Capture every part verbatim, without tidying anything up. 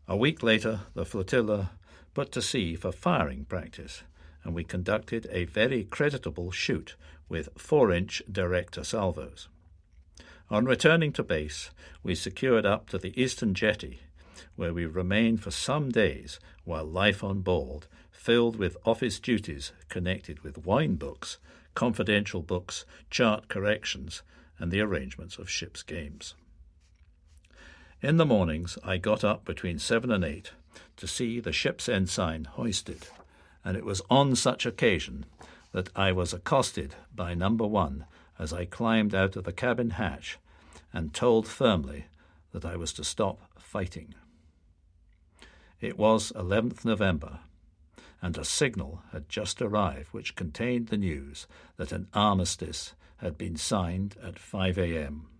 A week later, the flotilla put to sea for firing practice, and we conducted a very creditable shoot with four-inch director salvos. On returning to base, we secured up to the eastern jetty, where we remained for some days while life on board, filled with office duties connected with wine books, confidential books, chart corrections, and the arrangements of ship's games. In the mornings I got up between seven and eight to see the ship's ensign hoisted, and it was on such occasion that I was accosted by number one as I climbed out of the cabin hatch and told firmly that I was to stop fighting. It was eleventh November, and a signal had just arrived which contained the news that an armistice had been signed at five a.m.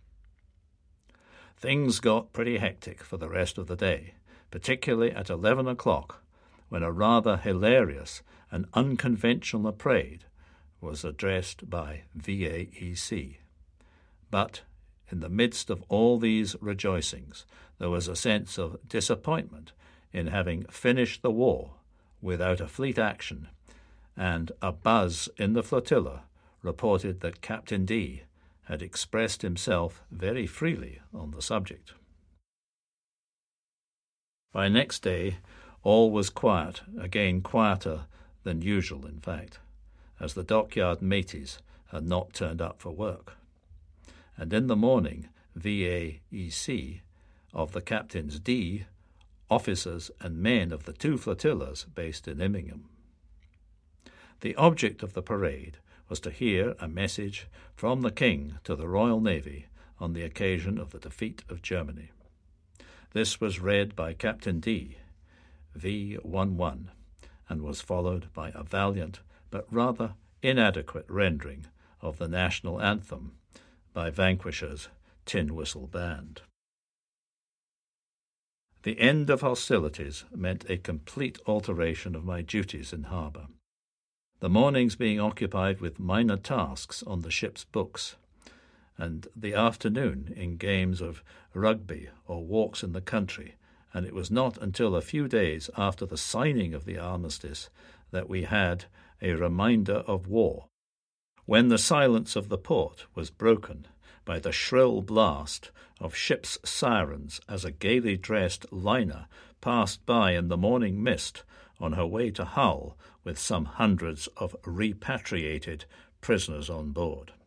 Things got pretty hectic for the rest of the day, particularly at eleven o'clock, when a rather hilarious and unconventional parade was addressed by V A E C. But in the midst of all these rejoicings, there was a sense of disappointment in having finished the war without a fleet action, and a buzz in the flotilla reported that Captain D had expressed himself very freely on the subject. By next day, all was quiet, again quieter than usual, in fact, as the dockyard mateys had not turned up for work. And in the morning, V A E C of the Captains D, officers and men of the two flotillas based in Immingham. The object of the parade was to hear a message from the King to the Royal Navy on the occasion of the defeat of Germany. This was read by Captain D, V eleven, and was followed by a valiant but rather inadequate rendering of the national anthem by Vanquisher's Tin Whistle Band. The end of hostilities meant a complete alteration of my duties in harbour, the mornings being occupied with minor tasks on the ship's books, and the afternoon in games of rugby or walks in the country, and it was not until a few days after the signing of the armistice that we had a reminder of war, when the silence of the port was broken by the shrill blast of ship's sirens as a gaily dressed liner passed by in the morning mist on her way to Hull with some hundreds of repatriated prisoners on board.